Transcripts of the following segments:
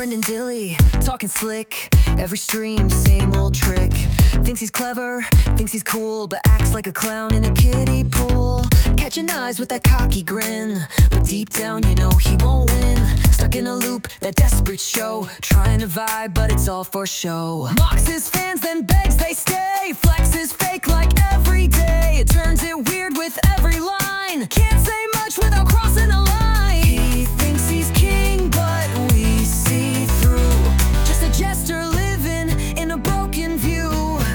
Brendan Dilley, talking slick. Every stream, same old trick. Thinks he's clever, thinks he's cool, but acts like a clown in a kiddie pool. Catching eyes with that cocky grin, but deep down you know he won't win. Stuck in a loop, that desperate show, trying to vibe, but it's all for show. Mocks his fans, then begs they stay. Flexes fake like every day. It turns it weird with every line. Can't say much without crossing a line. He thinks he's king, but we see through. Just a jester living in a broken view.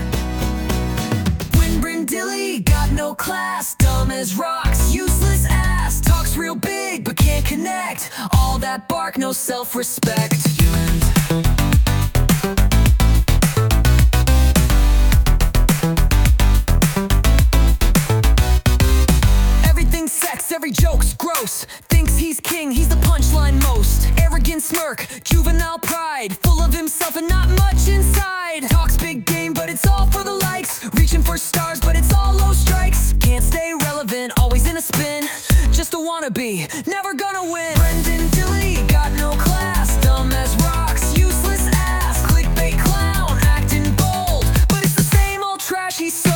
When Brindilly got no class, dumb as rocks, useless ass. Talks real big, but can't connect. All that bark, no self-respect. Every joke's gross. Thinks he's king, he's the punchline most. Arrogant smirk, juvenile pride, full of himself and not much inside. Talks big game, but it's all for the likes. Reaching for stars, but it's all low strikes. Can't stay relevant, always in a spin. Just a wannabe, never gonna win. Brendan Dilley got no class, dumb as rocks, useless ass. Clickbait clown, acting bold, but it's the same old trash he sold.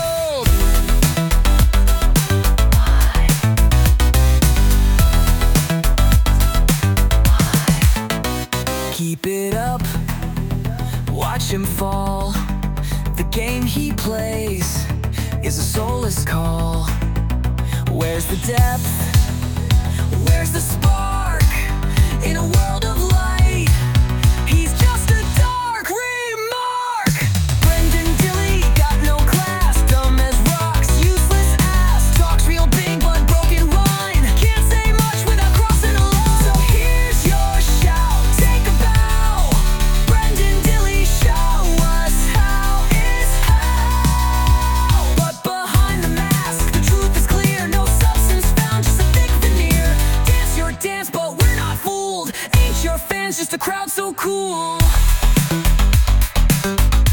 Keep it up, watch him fall. The game he plays is a soulless call. Where's the depth? Where's the spark? In a world of light, he's just a dark remark. Brendan Dilley got no class, dumb as rocks, useless ass. Talks real big but broken line. Can't say much without crossing a line. So here's your shout, take a bow. Brendan Dilley, show us how is how. But behind the mask, the truth is clear. No substance found, just a thick veneer. Dance your dance, but we're not fooled. Ain't your fans just a crowd so cool?